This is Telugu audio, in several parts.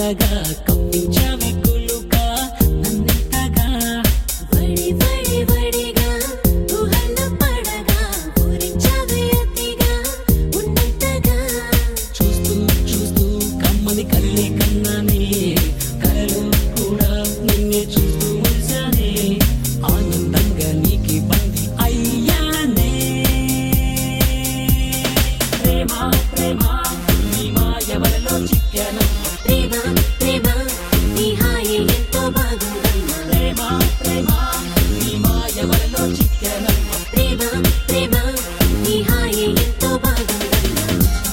కనగా కప్పించావే కులుగా నన్నెంతగా వడి వడి వడిగా ఊహల్లో పడగా ఊరించావే అతిగా ఉన్నంతగా చూస్తూ చూస్తూ కమ్మని కళ్ళే కన్నానే కలలో కూడా నిన్నే చూస్తూ మురిసానే ఆనందంగా నీకి బంది అయ్యానే ప్రేమ ప్రేమ నీ మాయవలలో చిక్కాను ప్రేమ ప్రేమ నీ హాయి ఎంతో బాగుందమ్మా ప్రేమ ప్రేమ నీ మాయవలలో చిక్కాను ప్రేమ ప్రేమ నీ హాయి ఎంతో బాగుందమ్మా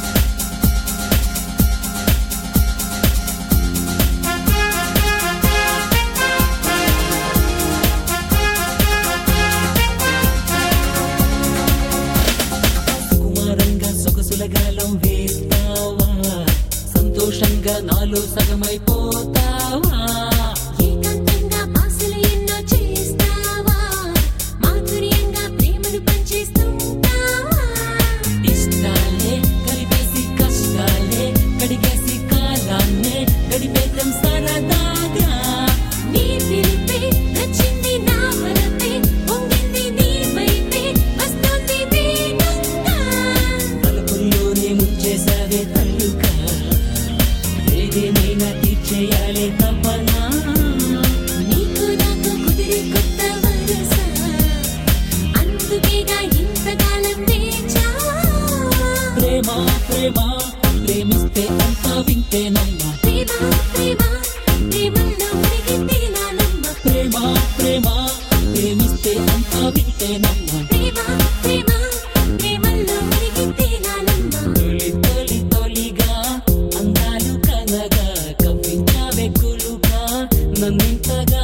కుమారంగా సొగసుల గాలం వేస్తావా సంతోషంగా నాలో సగమైపోతావా ఏకాంతంగా ఆశలు ఎన్నో చేస్తావా మాధుర్యంగా ప్రేమను పంచేస్తుంటావా ఇష్టాలే కలిపేసి కష్టాలే కడిగేసి కాలాన్నే గడిపేద్దాం సరదాగా నీ పిలిపే నచ్చింది నా మనపే పొంగింది నీ వైపే వస్తుంది వేగంగా తలుపుల్లోనే ముంచేసావే తల్లుగా ఏదేమైనా తీర్చేయాలే తపనా నీకు నాకు కుదిరి కొత్త వరస అందుకేగా ఇంతకాలం వేచా ప్రేమ ప్రేమ ప్రేమిస్తే అంతా వింటేనమ్మా ప్రేమ ప్రేమ ప్రేమల్లో మునిగితేనానమ్మా ప్రేమ ప్రేమ ప్రేమిస్తే అంతా వింటేనమ్మా ప్రేమ ప్రేమ ప్రేమల్లో మునిగితేనానమ్మా తొలి తొలి తొలిగా అందాలు కనగా కవ్వించావే కులుగా నన్నింతగా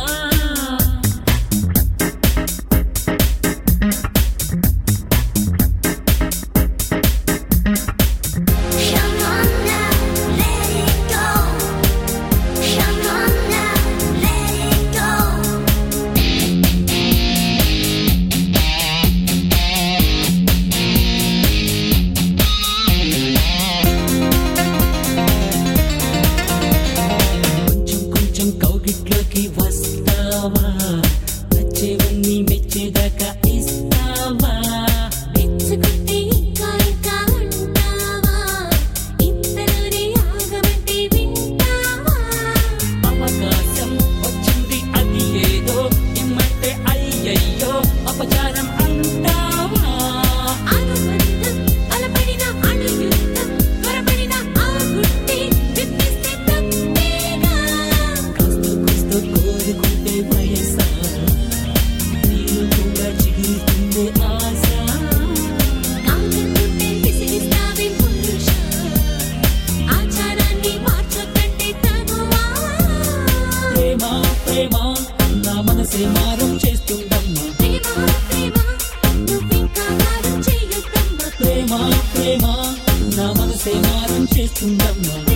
కొంచెం కొంచెం కౌగిట్లోకి వస్తావా నచ్చేవన్నీ మెచ్చేదాకా ఇస్తావా మెచ్చుకుంటే ఇంకా ఇంకా అంటావా ఇంతలోనే ఆగమంటే వింటావా అవకాశం వచ్చింది అది ఏదో ఇమ్మంటే అయ్యయ్యో అపచారం అంటావా అనుబంధం అలపడిన అణుయుద్ధం త్వరపడిన ఆ గుట్టే విప్పిస్తే తప్పేగా కాస్త కూస్త కోరుకుంటే వయసా నీరు కూడా చిగురుతుందే ఆశ కాదంటుంటే విసిగిస్తావే పురుష ఆచారాన్ని మార్చకంటే తగువా ప్రేమ ప్రేమ నా మనసే మారం చేస్తుందమ్మా ప్రేమ ప్రేమ నువ్వింకా మారం చేయొద్దమ్మా ప్రేమ ప్రేమ నా మనసే మారం చేస్తుందమ్మా